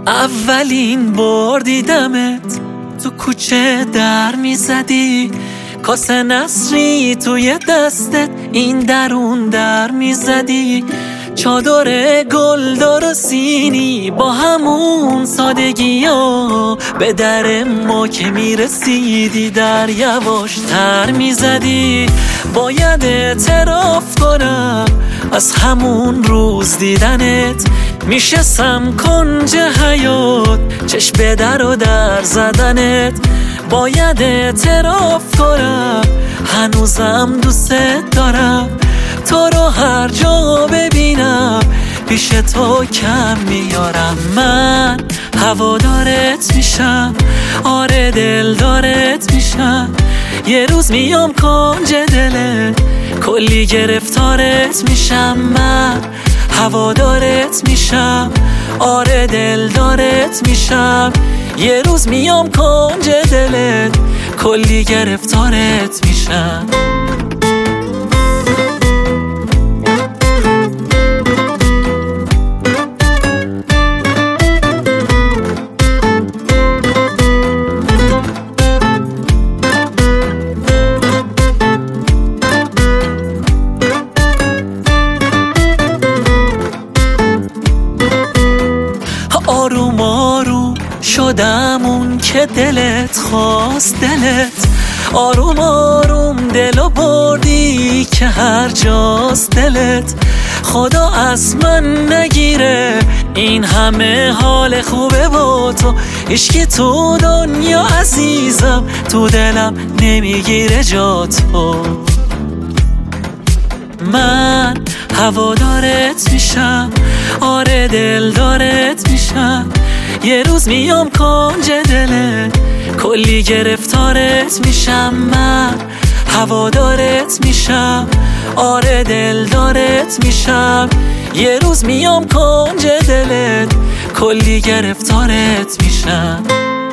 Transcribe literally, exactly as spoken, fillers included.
اولین بار دیدمت تو کوچه در میزدی، کاسه نسری توی دستت این درون در میزدی، چادر گلدار و سینی با همون سادگی ها به در ما که میرسیدی در یواش تر میزدی. باید اعتراف کنم از همون روز دیدنت میشستم کنج حیات چشم به در و در زدنت. باید اعتراف کنم هنوزم دوست دارم، تو رو هر جا ببینم پیش تو کم میارم. من هوادارت میشم، آره دلدارت میشم، یه روز میام کنج دلت کلی گرفتارت میشم. من هوادارت میشم، آره دلدارت میشم، یه روز میام کنج دلت کلی گرفتارت میشم. آروم آروم شدم اون که دلت خواست دلت، آروم آروم دلو بردی که هر جاست دلت. خدا از من نگیره این همه حال خوبه با تو، عشقی تو دنیا عزیزم تو دلم نمیگیره جا تو. من هوادارت میشم، آره دلدارت میشم، یه روز میام کنج دلت کلی گرفتارت میشم. من هوادارت میشم، آره دلدارت میشم، یه روز میام کنج دلت کلی گرفتارت میشم.